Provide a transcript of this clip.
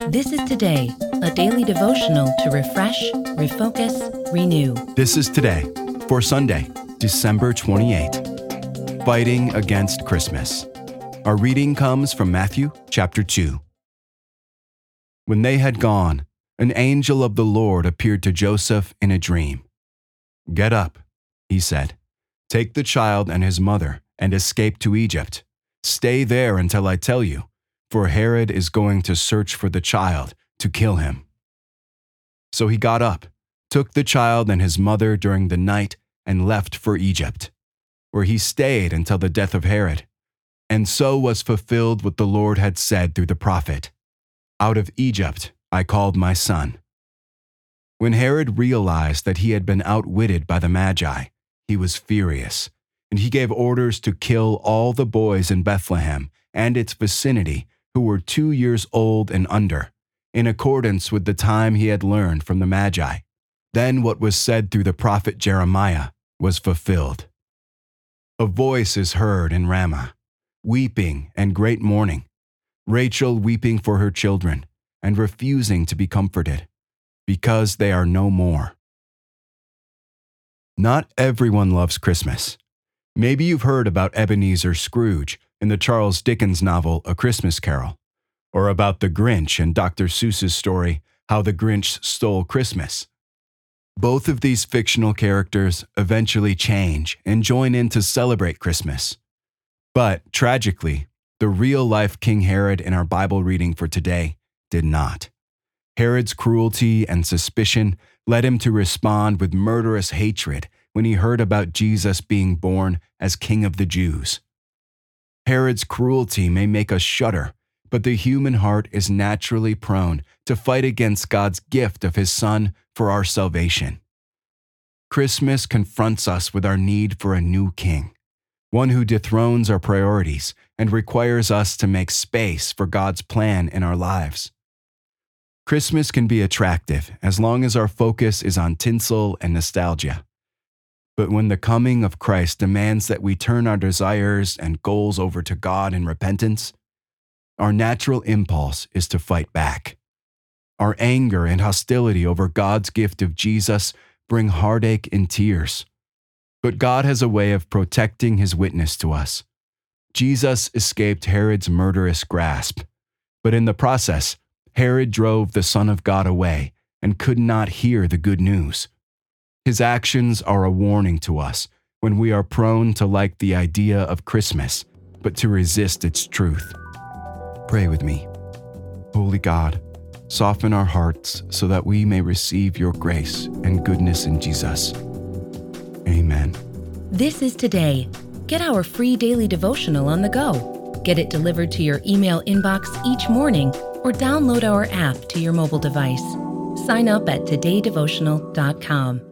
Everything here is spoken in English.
This is Today, a daily devotional to refresh, refocus, renew. This is Today for Sunday, December 28. Fighting Against Christmas. Our reading comes from Matthew chapter 2. When they had gone, an angel of the Lord appeared to Joseph in a dream. "Get up," he said. "Take the child and his mother and escape to Egypt. Stay there until I tell you, for Herod is going to search for the child to kill him." So he got up, took the child and his mother during the night, and left for Egypt, where he stayed until the death of Herod. And so was fulfilled what the Lord had said through the prophet, "Out of Egypt I called my son." When Herod realized that he had been outwitted by the Magi, he was furious, and he gave orders to kill all the boys in Bethlehem and its vicinity who were 2 years old and under, in accordance with the time he had learned from the Magi. Then what was said through the prophet Jeremiah was fulfilled. A voice is heard in Ramah, weeping and great mourning, Rachel weeping for her children and refusing to be comforted, because they are no more. Not everyone loves Christmas. Maybe you've heard about Ebenezer Scrooge in the Charles Dickens novel A Christmas Carol, or about the Grinch in Dr. Seuss's story How the Grinch Stole Christmas. Both of these fictional characters eventually change and join in to celebrate Christmas. But, tragically, the real-life King Herod in our Bible reading for today did not. Herod's cruelty and suspicion led him to respond with murderous hatred when he heard about Jesus being born as King of the Jews. Herod's cruelty may make us shudder, but the human heart is naturally prone to fight against God's gift of His Son for our salvation. Christmas confronts us with our need for a new king, one who dethrones our priorities and requires us to make space for God's plan in our lives. Christmas can be attractive as long as our focus is on tinsel and nostalgia. But when the coming of Christ demands that we turn our desires and goals over to God in repentance, our natural impulse is to fight back. Our anger and hostility over God's gift of Jesus bring heartache and tears. But God has a way of protecting His witness to us. Jesus escaped Herod's murderous grasp, but in the process, Herod drove the Son of God away and could not hear the good news. His actions are a warning to us when we are prone to like the idea of Christmas, but to resist its truth. Pray with me. Holy God, soften our hearts so that we may receive your grace and goodness in Jesus. Amen. This is Today. Get our free daily devotional on the go. Get it delivered to your email inbox each morning or download our app to your mobile device. Sign up at todaydevotional.com.